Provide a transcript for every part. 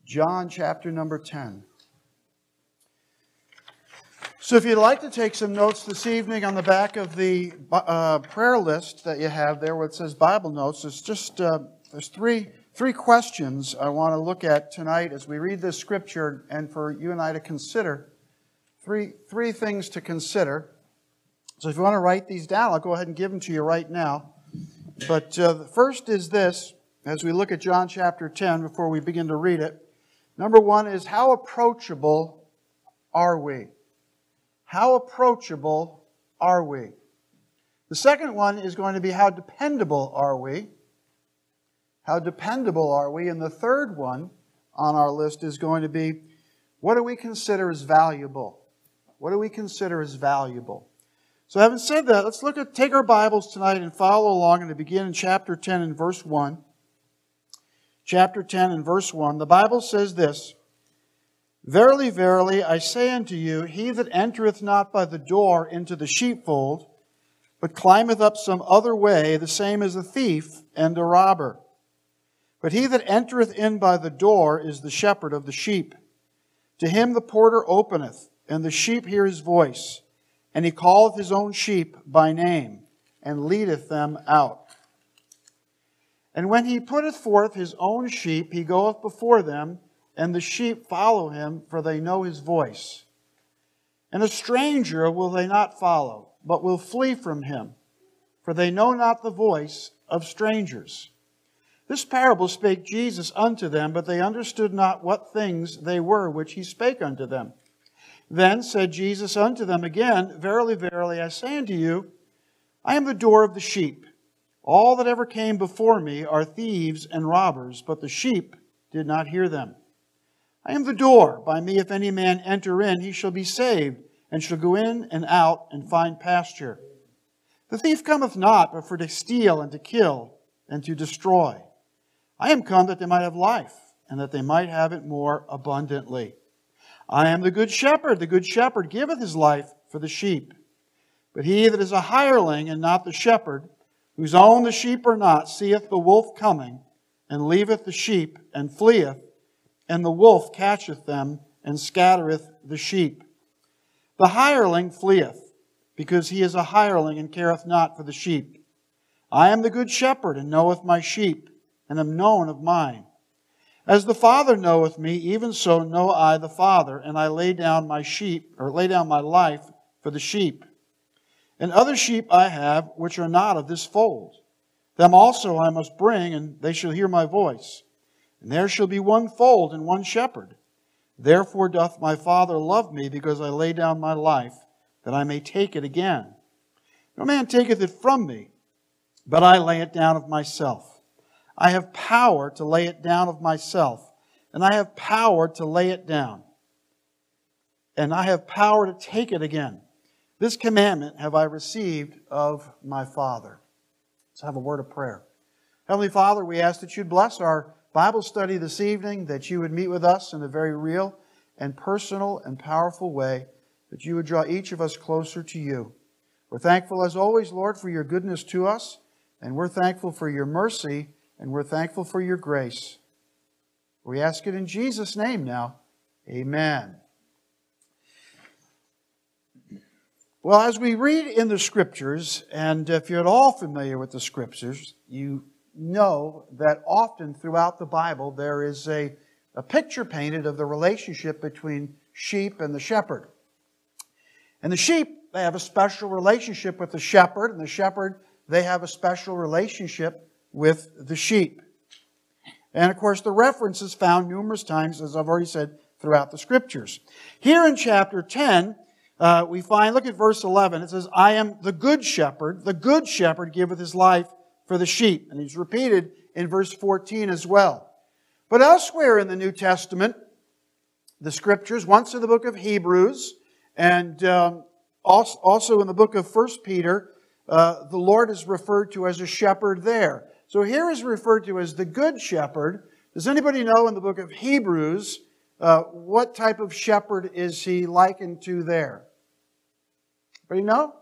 John chapter number 10. So if you'd like to take some notes this evening, on the back of the prayer list that you have there where it says Bible Notes, there's three questions I want to look at tonight as we read this scripture, and for you and I to consider. Three things to consider. So if you want to write these down, I'll go ahead and give them to you right now. But the first is this, as we look at John chapter 10 before we begin to read it. Number one is, how approachable are we? How approachable are we? The second one is going to be, how dependable are we? How dependable are we? And the third one on our list is going to be, what do we consider as valuable? What do we consider as valuable? So having said that, let's take our Bibles tonight and follow along and to begin in chapter 10 and verse 1. Chapter 10 and verse 1, the Bible says this, Verily, verily, I say unto you, he that entereth not by the door into the sheepfold, but climbeth up some other way, the same is a thief and a robber. But he that entereth in by the door is the shepherd of the sheep. To him the porter openeth, and the sheep hear his voice. And he calleth his own sheep by name, and leadeth them out. And when he putteth forth his own sheep, he goeth before them, and the sheep follow him, for they know his voice. And a stranger will they not follow, but will flee from him, for they know not the voice of strangers. This parable spake Jesus unto them, but they understood not what things they were which he spake unto them. Then said Jesus unto them again, Verily, verily, I say unto you, I am the door of the sheep. All that ever came before me are thieves and robbers, but the sheep did not hear them. I am the door. By me if any man enter in, he shall be saved, and shall go in and out and find pasture. The thief cometh not, but for to steal and to kill and to destroy. I am come that they might have life, and that they might have it more abundantly. I am the good shepherd. The good shepherd giveth his life for the sheep. But he that is a hireling and not the shepherd, whose own the sheep are not, seeth the wolf coming, and leaveth the sheep, and fleeth, and the wolf catcheth them, and scattereth the sheep. The hireling fleeth, because he is a hireling, and careth not for the sheep. I am the good shepherd, and knoweth my sheep, and am known of mine. As the Father knoweth me, even so know I the Father, and I lay down my life for the sheep. And other sheep I have, which are not of this fold. Them also I must bring, and they shall hear my voice. And there shall be one fold and one shepherd. Therefore doth my Father love me, because I lay down my life, that I may take it again. No man taketh it from me, but I lay it down of myself. I have power to lay it down of myself, and I have power to lay it down. And I have power to take it again. This commandment have I received of my Father. Let's have a word of prayer. Heavenly Father, we ask that you'd bless our Bible study this evening, that you would meet with us in a very real and personal and powerful way, that you would draw each of us closer to you. We're thankful as always, Lord, for your goodness to us, and we're thankful for your mercy, and we're thankful for your grace. We ask it in Jesus' name now. Amen. Well, as we read in the Scriptures, and if you're at all familiar with the Scriptures, you know that often throughout the Bible there is a picture painted of the relationship between sheep and the shepherd. And the sheep, they have a special relationship with the shepherd, and the shepherd, they have a special relationship with the sheep. And of course, the reference is found numerous times, as I've already said, throughout the Scriptures. Here in chapter 10, we find, look at verse 11, it says, I am the good shepherd giveth his life for the sheep. And he's repeated in verse 14 as well. But elsewhere in the New Testament, the Scriptures, once in the book of Hebrews, and also in the book of 1 Peter, the Lord is referred to as a shepherd there. So here is referred to as the good shepherd. Does anybody know in the book of Hebrews what type of shepherd is he likened to there? Anybody know?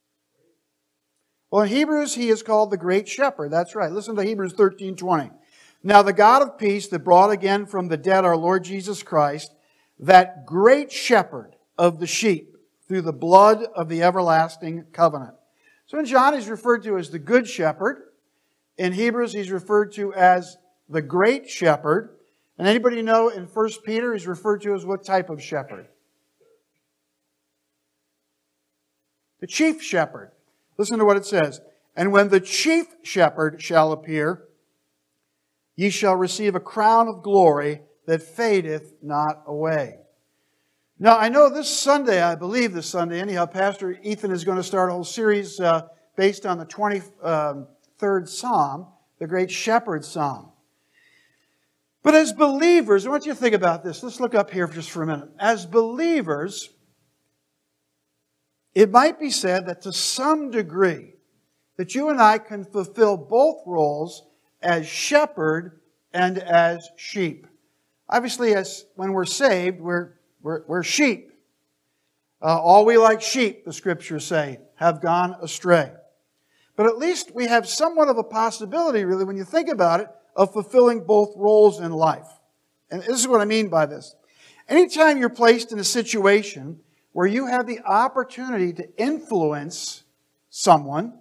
Well, in Hebrews, he is called the great shepherd. That's right. Listen to Hebrews 13:20. Now the God of peace that brought again from the dead our Lord Jesus Christ, that great shepherd of the sheep, through the blood of the everlasting covenant. So in John, he's referred to as the good shepherd. In Hebrews, he's referred to as the great shepherd. And anybody know in 1 Peter, he's referred to as what type of shepherd? The chief shepherd. Listen to what it says. And when the chief shepherd shall appear, ye shall receive a crown of glory that fadeth not away. Now, I know this Sunday, I believe this Sunday, anyhow, Pastor Ethan is going to start a whole series based on the 23rd Psalm, the Great Shepherd Psalm. But as believers, I want you to think about this. Let's look up here just for a minute. As believers, it might be said that to some degree, that you and I can fulfill both roles as shepherd and as sheep. Obviously, when we're saved, we're sheep. All we like sheep, the Scriptures say, have gone astray. But at least we have somewhat of a possibility, really, when you think about it, of fulfilling both roles in life. And this is what I mean by this. Anytime you're placed in a situation where you have the opportunity to influence someone,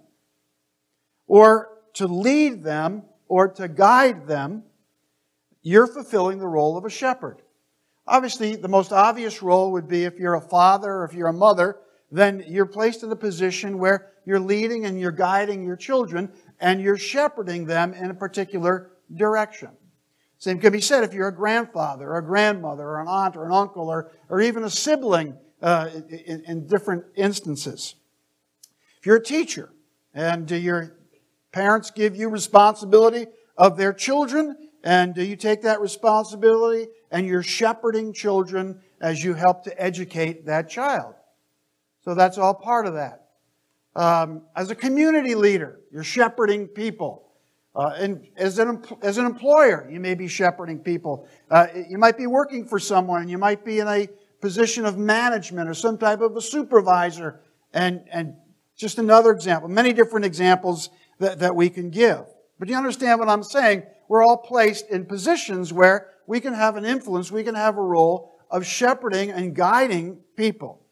or to lead them, or to guide them, you're fulfilling the role of a shepherd. Obviously, the most obvious role would be if you're a father or if you're a mother, then you're placed in a position where you're leading and you're guiding your children and you're shepherding them in a particular direction. Same can be said if you're a grandfather or a grandmother or an aunt or an uncle or even a sibling in different instances. If you're a teacher and your parents give you responsibility of their children, and you take that responsibility and you're shepherding children as you help to educate that child. So that's all part of that. As a community leader, you're shepherding people. And as an employer, you may be shepherding people. You might be working for someone, and you might be in a position of management or some type of a supervisor. And just another example, many different examples that we can give. But you understand what I'm saying? We're all placed in positions where we can have an influence, we can have a role of shepherding and guiding people.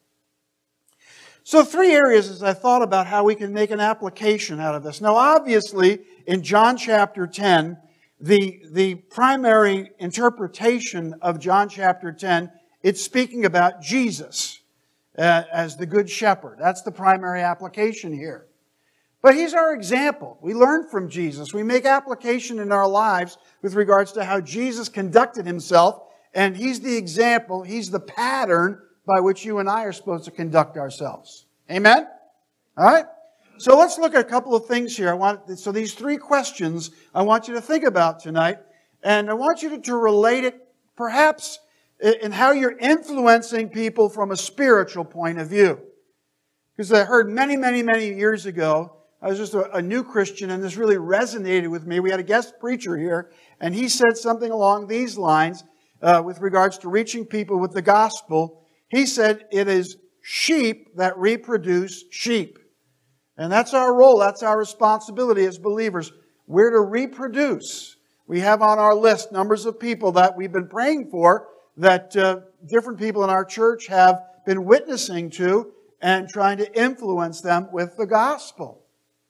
So 3 areas as I thought about how we can make an application out of this. Now obviously, in John chapter 10, the primary interpretation of John chapter 10, it's speaking about Jesus as the Good Shepherd. That's the primary application here. But He's our example. We learn from Jesus. We make application in our lives with regards to how Jesus conducted Himself. And He's the example, He's the pattern by which you and I are supposed to conduct ourselves. Amen? All right? So let's look at a couple of things here. So these 3 questions I want you to think about tonight. And I want you to relate it perhaps in how you're influencing people from a spiritual point of view. Because I heard many, many, many years ago, I was just a new Christian, and this really resonated with me. We had a guest preacher here, and he said something along these lines with regards to reaching people with the gospel. He said, it is sheep that reproduce sheep. And that's our role, that's our responsibility as believers. We're to reproduce. We have on our list numbers of people that we've been praying for, that different people in our church have been witnessing to and trying to influence them with the gospel.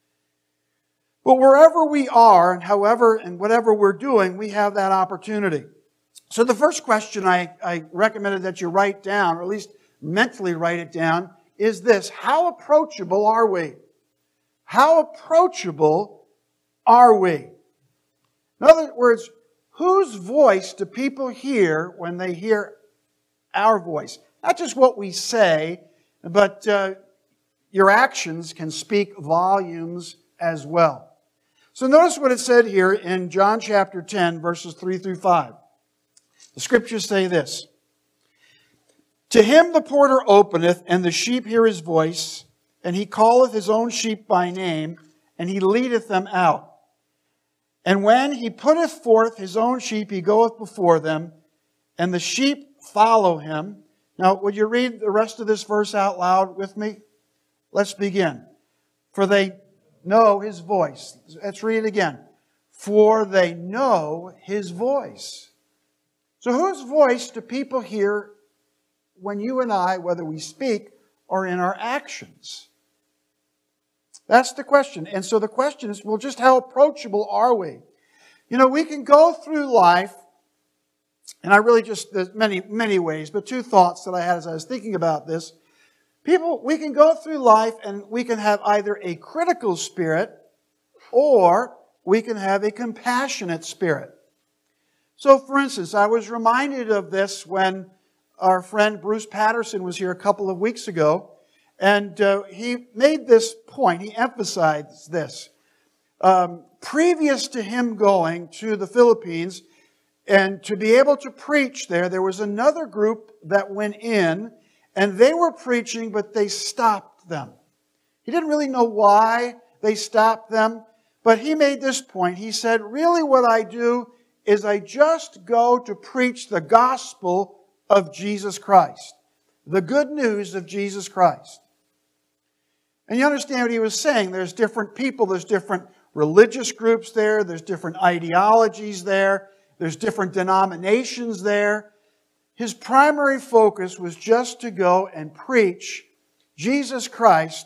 But wherever we are and however and whatever we're doing, we have that opportunity. So the first question I recommended that you write down, or at least mentally write it down, is this: how approachable are we? How approachable are we? In other words, whose voice do people hear when they hear our voice? Not just what we say, but your actions can speak volumes as well. So notice what it said here in John chapter 10, verses 3 through 5. The Scriptures say this: To him the porter openeth, and the sheep hear his voice, and he calleth his own sheep by name, and he leadeth them out. And when he putteth forth his own sheep, he goeth before them, and the sheep follow him. Now, would you read the rest of this verse out loud with me? Let's begin. For they know his voice. Let's read it again. for they know His voice. So whose voice do people hear when you and I, whether we speak or in our actions? That's the question. And so the question is, well, just how approachable are we? You know, we can go through life, and there's many ways, but two thoughts that I had as I was thinking about this. We can go through life and we can have either a critical spirit or we can have a compassionate spirit. So, for instance, I was reminded of this when our friend Bruce Patterson was here a couple of weeks ago, and he made this point, he emphasized this. Previous to him going to the Philippines and to be able to preach there was another group that went in, and they were preaching, but they stopped them. He didn't really know why they stopped them, but he made this point. He said, really what I do is I just go to preach the gospel of Jesus Christ. The good news of Jesus Christ. And you understand what he was saying. There's different people, there's different religious groups there, there's different ideologies there, there's different denominations there. His primary focus was just to go and preach Jesus Christ,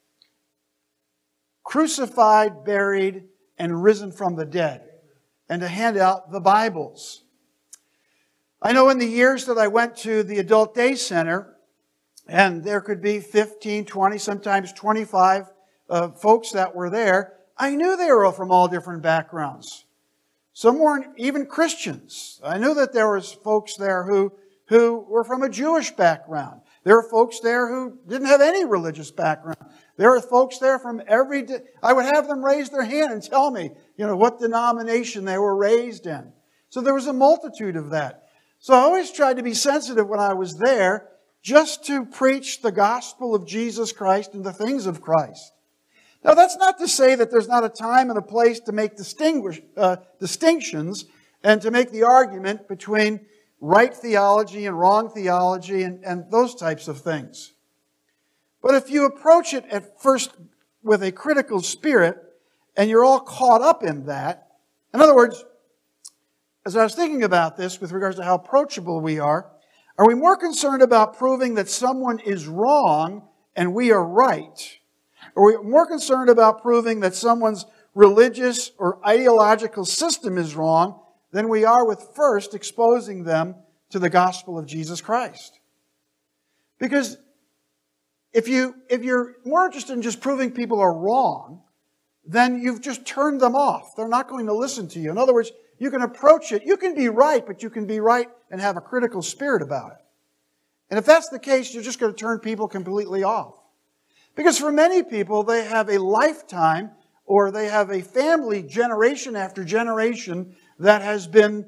crucified, buried, and risen from the dead, and to hand out the Bibles. I know in the years that I went to the Adult Day Center, and there could be 15, 20, sometimes 25 folks that were there, I knew they were from all different backgrounds. Some weren't even Christians. I knew that there was folks there who were from a Jewish background. There were folks there who didn't have any religious background. There were folks there from I would have them raise their hand and tell me, what denomination they were raised in. So there was a multitude of that. So I always tried to be sensitive when I was there, just to preach the gospel of Jesus Christ and the things of Christ. Now, that's not to say that there's not a time and a place to make distinctions and to make the argument between right theology and wrong theology and those types of things. But if you approach it at first with a critical spirit and you're all caught up in that, in other words, as I was thinking about this with regards to how approachable we are we more concerned about proving that someone is wrong and we are right? Are we more concerned about proving that someone's religious or ideological system is wrong than we are with first exposing them to the gospel of Jesus Christ? Because if you're more interested in just proving people are wrong, then you've just turned them off. They're not going to listen to you. In other words, you can approach it. You can be right, but you can be right and have a critical spirit about it. And if that's the case, you're just going to turn people completely off. Because for many people, they have a lifetime or they have a family generation after generation that has been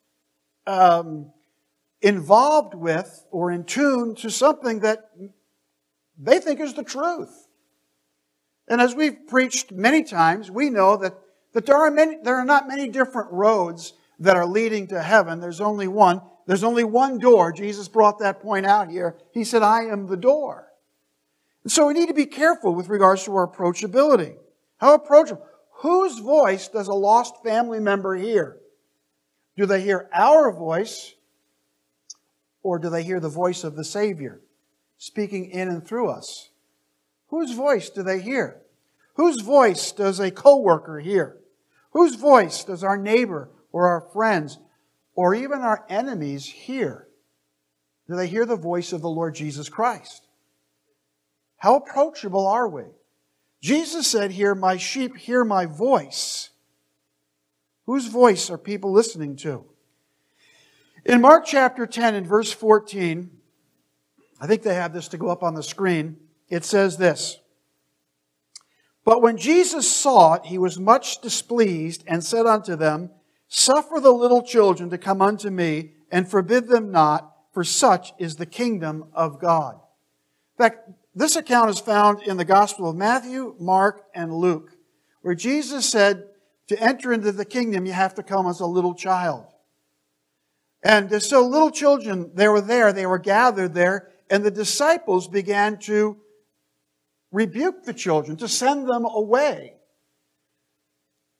involved with or in tune to something that they think is the truth. And as we've preached many times, we know that there are not many different roads that are leading to heaven. There's only one. There's only one door. Jesus brought that point out here. He said, I am the door. And so we need to be careful with regards to our approachability. How approachable? Whose voice does a lost family member hear? Do they hear our voice, or do they hear the voice of the Savior speaking in and through us? Whose voice do they hear? Whose voice does a coworker hear? Whose voice does our neighbor or our friends or even our enemies hear? Do they hear the voice of the Lord Jesus Christ? How approachable are we? Jesus said here, my sheep hear my voice. Whose voice are people listening to? In Mark chapter 10 and verse 14, I think they have this to go up on the screen. It says this, but when Jesus saw it, he was much displeased and said unto them, suffer the little children to come unto me, and forbid them not, for such is the kingdom of God. In fact, this account is found in the Gospel of Matthew, Mark, and Luke, where Jesus said, to enter into the kingdom, you have to come as a little child. And so little children, they were gathered there, and the disciples began to rebuke the children, to send them away.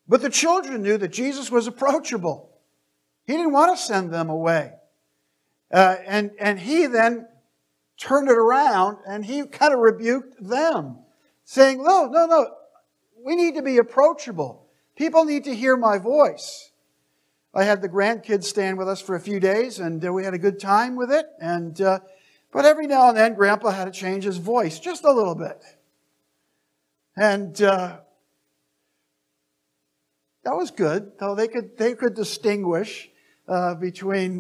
But the children knew that Jesus was approachable. He didn't want to send them away. And he then turned it around and he kind of rebuked them, saying, no, we need to be approachable. People need to hear my voice. I had the grandkids staying with us for a few days, and we had a good time with it. But every now and then, Grandpa had to change his voice just a little bit. And that was good, though they could distinguish between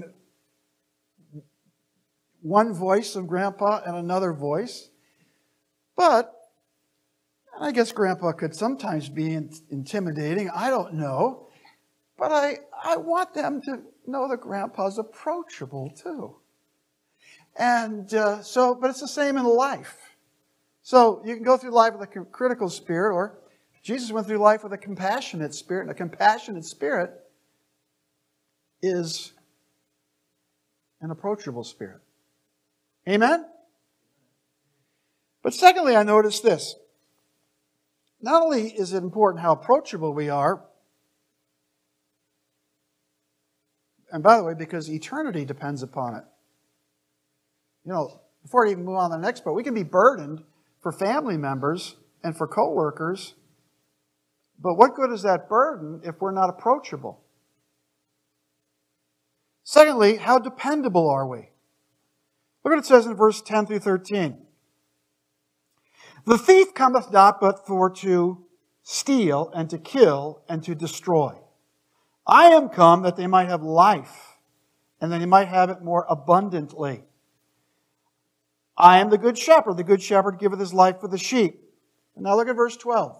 one voice of Grandpa and another voice. But I guess Grandpa could sometimes be intimidating. I don't know. But I want them to know that Grandpa's approachable too. And but it's the same in life. So you can go through life with a critical spirit, or Jesus went through life with a compassionate spirit. And a compassionate spirit is an approachable spirit. Amen? But secondly, I noticed this. Not only is it important how approachable we are, and by the way, because eternity depends upon it. You know, before I even move on to the next part, we can be burdened for family members and for coworkers, but what good is that burden if we're not approachable? Secondly, how dependable are we? Look what it says in verse 10 through 13. The thief cometh not but for to steal and to kill and to destroy. I am come that they might have life, and that they might have it more abundantly. I am the good shepherd. The good shepherd giveth his life for the sheep. And now look at verse 12.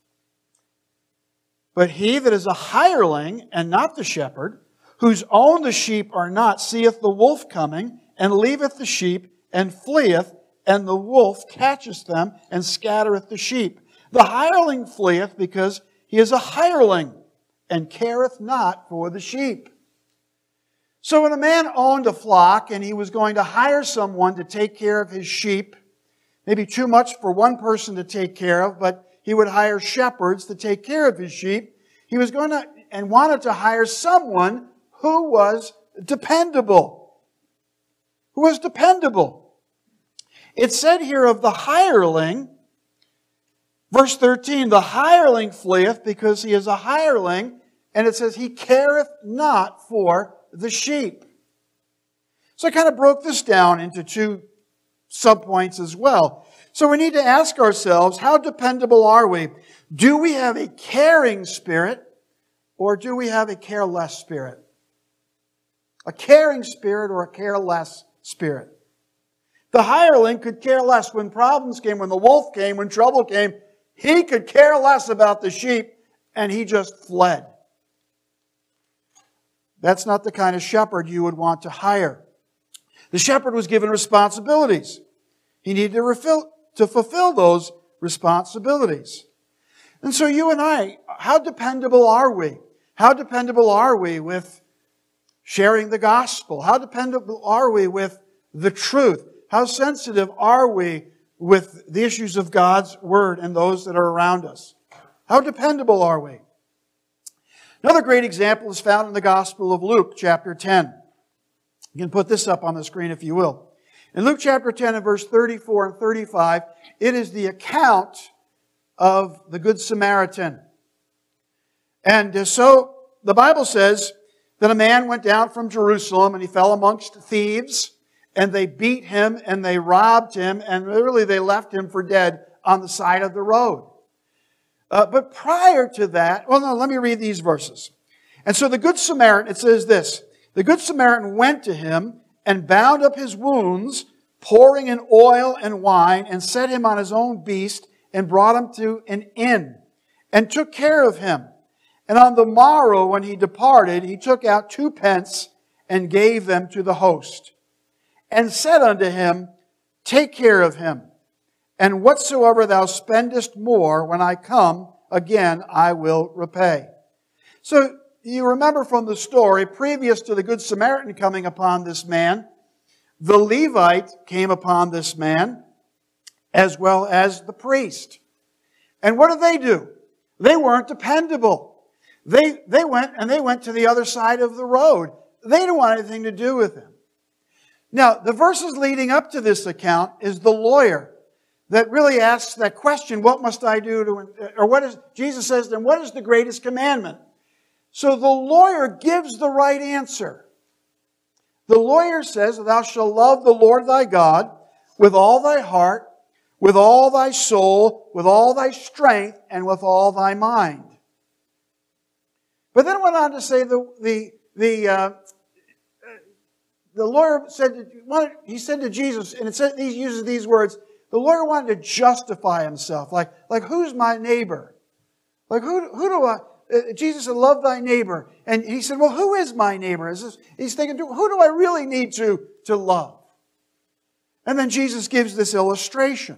But he that is a hireling, and not the shepherd, whose own the sheep are not, seeth the wolf coming, and leaveth the sheep, and fleeth, and the wolf catcheth them, and scattereth the sheep. The hireling fleeth, because he is a hireling, and careth not for the sheep. So when a man owned a flock, and he was going to hire someone to take care of his sheep, maybe too much for one person to take care of, but he would hire shepherds to take care of his sheep, he was going to, and wanted to hire someone who was dependable. Who was dependable. It said here of the hireling, verse 13, the hireling fleeth because he is a hireling, and it says he careth not for the sheep. So I kind of broke this down into two subpoints as well. So we need to ask ourselves, how dependable are we? Do we have a caring spirit, or do we have a careless spirit? A caring spirit or a careless spirit? The hireling could care less when problems came, when the wolf came, when trouble came. He could care less about the sheep, and he just fled. That's not the kind of shepherd you would want to hire. The shepherd was given responsibilities. He needed to fulfill those responsibilities. And so you and I, how dependable are we? How dependable are we with sharing the gospel? How dependable are we with the truth? How sensitive are we with the issues of God's Word and those that are around us? How dependable are we? Another great example is found in the Gospel of Luke, chapter 10. You can put this up on the screen if you will. In Luke chapter 10 and verse 34 and 35, it is the account of the Good Samaritan. And so the Bible says that a man went down from Jerusalem and he fell amongst thieves, and they beat him and they robbed him, and literally they left him for dead on the side of the road. But prior to that, let me read these verses. And so the Good Samaritan, it says this, the Good Samaritan went to him and bound up his wounds, pouring in oil and wine, and set him on his own beast, and brought him to an inn, and took care of him. And on the morrow, when he departed, he took out 2 pence and gave them to the host, and said unto him, Take care of him, and whatsoever thou spendest more, when I come again, I will repay. So you remember from the story, previous to the Good Samaritan coming upon this man, the Levite came upon this man, as well as the priest. And what did they do? They weren't dependable. They went to the other side of the road. They didn't want anything to do with him. Now, the verses leading up to this account is the lawyer that really asks that question, what must I do to, or what is, Jesus says, then what is the greatest commandment? So the lawyer gives the right answer. The lawyer says, thou shalt love the Lord thy God with all thy heart, with all thy soul, with all thy strength, and with all thy mind. But then it went on to say the lawyer said, he said to Jesus, and he uses these words, the lawyer wanted to justify himself. Like who's my neighbor? Like who do I... Jesus said, love thy neighbor. And he said, well, who is my neighbor? He's thinking, who do I really need to love? And then Jesus gives this illustration.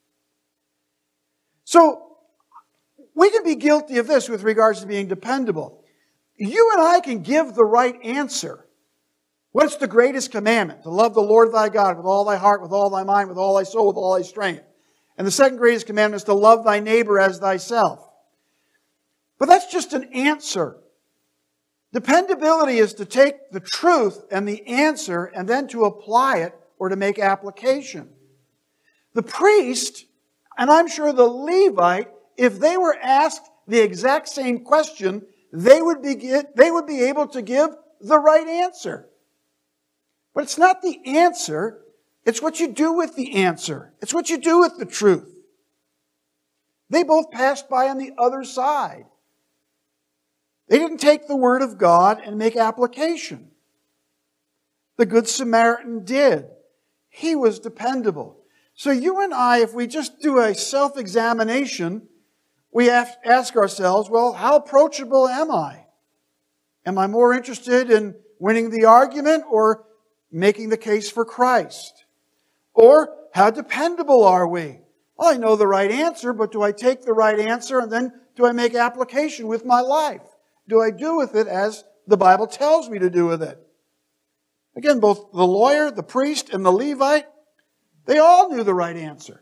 So, we can be guilty of this with regards to being dependable. You and I can give the right answer. What's the greatest commandment? To love the Lord thy God with all thy heart, with all thy mind, with all thy soul, with all thy strength. And the second greatest commandment is to love thy neighbor as thyself. But that's just an answer. Dependability is to take the truth and the answer and then to apply it or to make application. The priest, and I'm sure the Levite, if they were asked the exact same question, they would be able to give the right answer. But it's not the answer, it's what you do with the answer. It's what you do with the truth. They both passed by on the other side. They didn't take the Word of God and make application. The Good Samaritan did. He was dependable. So you and I, if we just do a self-examination, we have to ask ourselves, well, how approachable am I? Am I more interested in winning the argument or making the case for Christ? Or how dependable are we? Well, I know the right answer, but do I take the right answer and then do I make application with my life? Do I do with it as the Bible tells me to do with it? Again, both the lawyer, the priest, and the Levite, they all knew the right answer.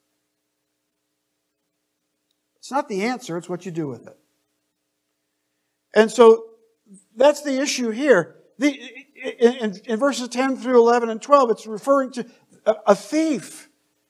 It's not the answer, it's what you do with it. And so, that's the issue here. In verses 10 through 11 and 12, it's referring to a thief.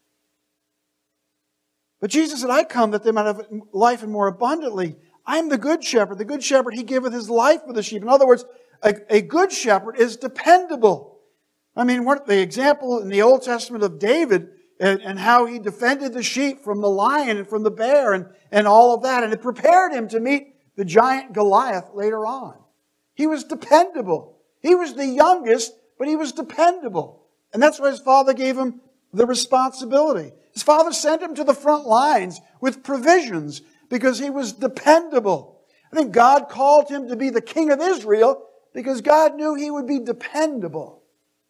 But Jesus said, I come that they might have life and more abundantly. I'm the good shepherd. The good shepherd, he giveth his life for the sheep. In other words, a good shepherd is dependable. I mean, the example in the Old Testament of David and how he defended the sheep from the lion and from the bear and all of that. And it prepared him to meet the giant Goliath later on. He was dependable. He was the youngest, but he was dependable. And that's why his father gave him the responsibility. His father sent him to the front lines with provisions because he was dependable. I think God called him to be the king of Israel because God knew he would be dependable.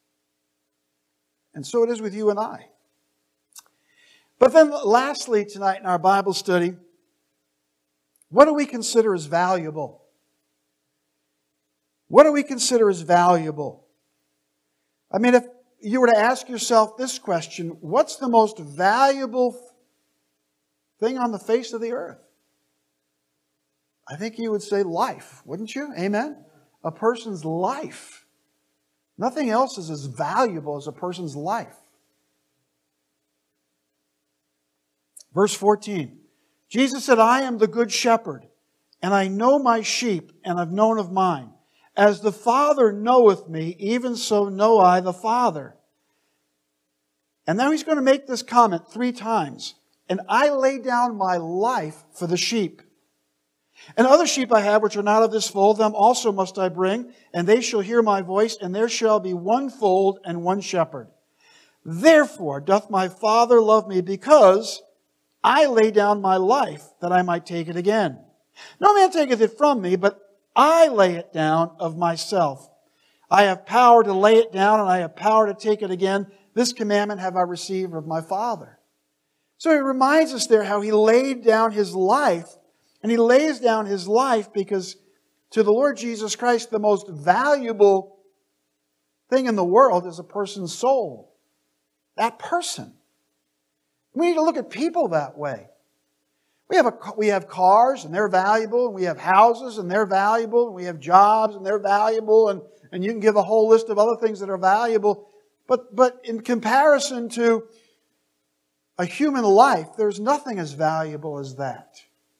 And so it is with you and I. But then lastly tonight in our Bible study, what do we consider as valuable? What do we consider as valuable? I mean, if you were to ask yourself this question, what's the most valuable thing on the face of the earth? I think you would say life, wouldn't you? Amen? A person's life. Nothing else is as valuable as a person's life. Verse 14. Jesus said, I am the good shepherd, and I know my sheep, and I've known of mine. As the Father knoweth me, even so know I the Father. And now he's going to make this comment 3 times. And I lay down my life for the sheep. And other sheep I have which are not of this fold, them also must I bring, and they shall hear my voice, and there shall be one fold and one shepherd. Therefore doth my Father love me, because I lay down my life that I might take it again. No man taketh it from me, but I lay it down of myself. I have power to lay it down, and I have power to take it again. This commandment have I received of my Father. So he reminds us there how he laid down his life. And he lays down his life because to the Lord Jesus Christ, the most valuable thing in the world is a person's soul. That person. We need to look at people that way. We have cars, and they're valuable, and we have houses, and they're valuable, and we have jobs, and they're valuable, and you can give a whole list of other things that are valuable. But in comparison to a human life, there's nothing as valuable as that.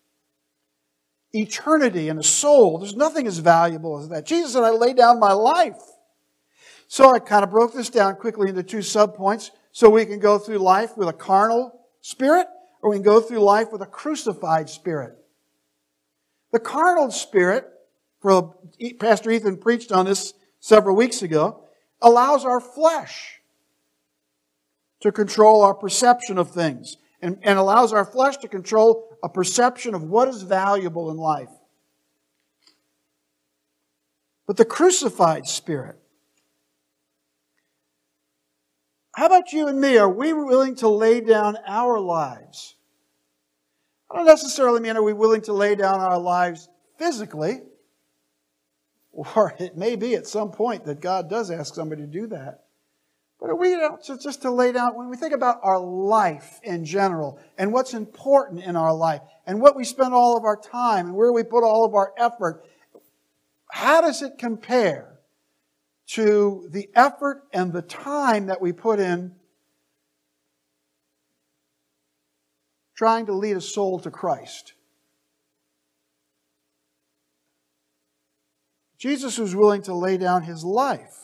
Eternity and a soul, there's nothing as valuable as that. Jesus said, I lay down my life. So I kind of broke this down quickly into 2 subpoints, so we can go through life with a carnal spirit, or we can go through life with a crucified spirit. The carnal spirit, Pastor Ethan preached on this several weeks ago, allows our flesh to control our perception of things, and allows our flesh to control a perception of what is valuable in life. But the crucified spirit, how about you and me? Are we willing to lay down our lives? I don't necessarily mean are we willing to lay down our lives physically, or it may be at some point that God does ask somebody to do that. But are we just to lay down, when we think about our life in general, and what's important in our life, and what we spend all of our time, and where we put all of our effort, how does it compare to the effort and the time that we put in trying to lead a soul to Christ? Jesus was willing to lay down His life.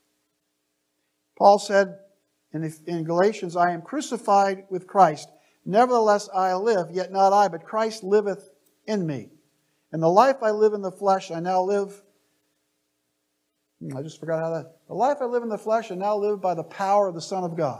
Paul said in Galatians, I am crucified with Christ. Nevertheless I live, yet not I, but Christ liveth in me. And the life I live in the flesh, I now live... I just forgot how that... The life I live in the flesh, I now live by the power of the Son of God.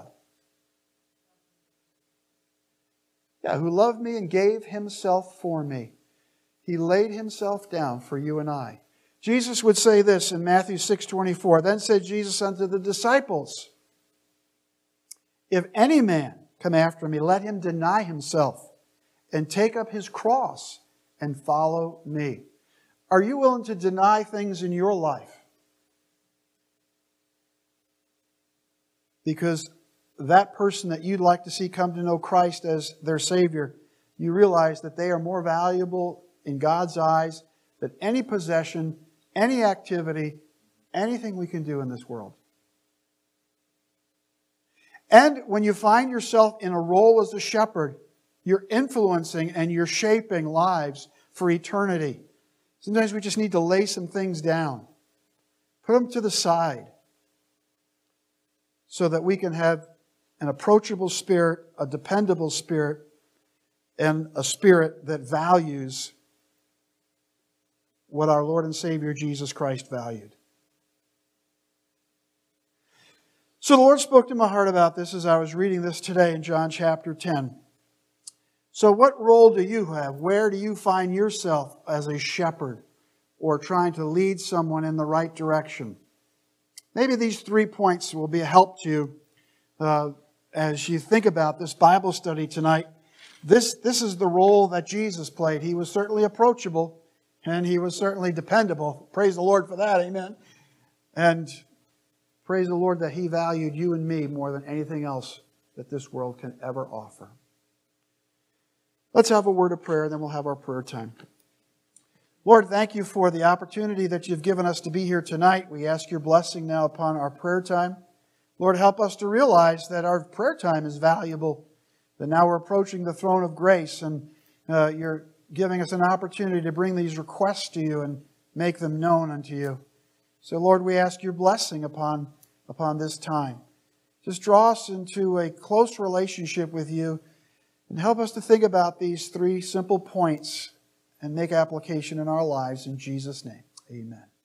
Yeah, who loved me and gave Himself for me. He laid Himself down for you and I. Jesus would say this in Matthew 6:24. Then said Jesus unto the disciples, if any man come after me, let him deny himself and take up his cross and follow me. Are you willing to deny things in your life? Because that person that you'd like to see come to know Christ as their Savior, you realize that they are more valuable in God's eyes than any possession, any activity, anything we can do in this world. And when you find yourself in a role as a shepherd, you're influencing and you're shaping lives for eternity. Sometimes we just need to lay some things down. Put them to the side so that we can have an approachable spirit, a dependable spirit, and a spirit that values what our Lord and Savior Jesus Christ valued. So the Lord spoke to my heart about this as I was reading this today in John chapter 10. So what role do you have? Where do you find yourself as a shepherd or trying to lead someone in the right direction? Maybe these 3 points will be a help to you as you think about this Bible study tonight. This is the role that Jesus played. He was certainly approachable and He was certainly dependable. Praise the Lord for that, amen. And praise the Lord that He valued you and me more than anything else that this world can ever offer. Let's have a word of prayer, and then we'll have our prayer time. Lord, thank You for the opportunity that You've given us to be here tonight. We ask Your blessing now upon our prayer time. Lord, help us to realize that our prayer time is valuable, that now we're approaching the throne of grace, and You're giving us an opportunity to bring these requests to You and make them known unto You. So, Lord, we ask Your blessing upon this time. Just draw us into a close relationship with You and help us to think about these 3 simple points and make application in our lives. In Jesus' name, amen.